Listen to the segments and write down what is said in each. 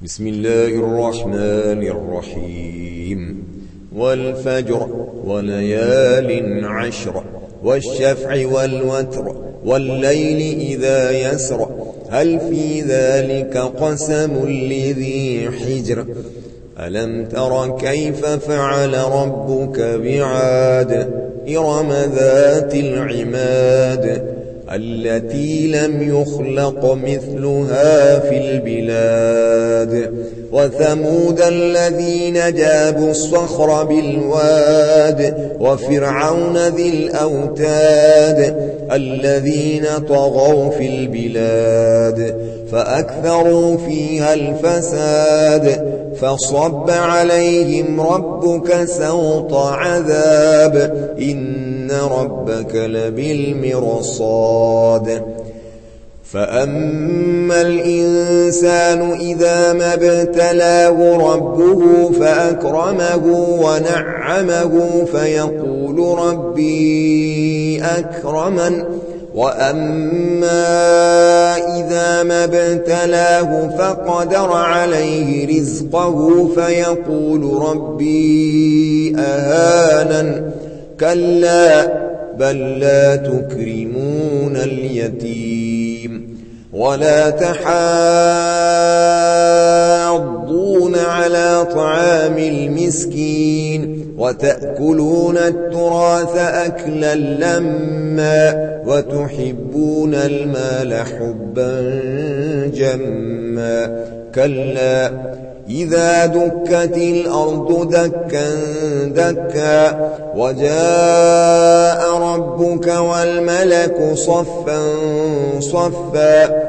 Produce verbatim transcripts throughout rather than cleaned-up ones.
بسم الله الرحمن الرحيم والفجر وليال عشر والشفع والوتر والليل إذا يسر هل في ذلك قسم لذي حجر ألم تر كيف فعل ربك بعاد إرم ذات العماد التي لم يخلق مثلها في البلاد وثمود الذين جابوا الصخر بالواد وفرعون ذي الأوتاد الذين طغوا في البلاد فأكثروا فيها الفساد فصب عليهم ربك سوط عذاب إن ربك لبالمرصاد فأما الإنسان إذا ما ابتلاه ربه فأكرمه ونعمه فيقول ربي أكرمن وأما إذا ما ابتلاه فقدر عليه رزقه فيقول ربي أهانن كلا بل لا تكرمون اليتيم ولا تحاضون على طعام المسكين وتأكلون التراث أكلا لما وتحبون المال حبا جما كلا إذا دكت الأرض دكا دكا وجاء ربك والملك صفا صفا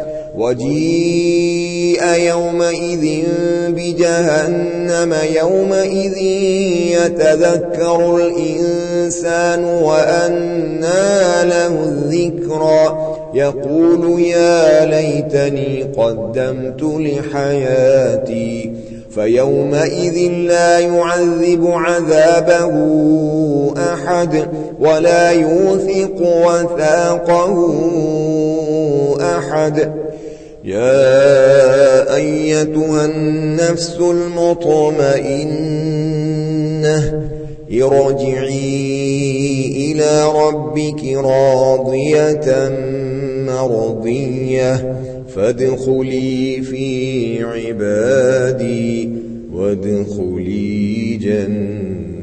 وجيء يومئذ بجهنم يومئذ يتذكر الإنسان وأنى له الذكرى يقول يا ليتني قدمت لحياتي فيومئذ لا يعذب عذابه أحد ولا يوثق وثاقه أحد يا أيتها النفس المطمئنة ارجعي إلى ربك راضية مرضية فادخلي في عبادي وادخلي جنتي.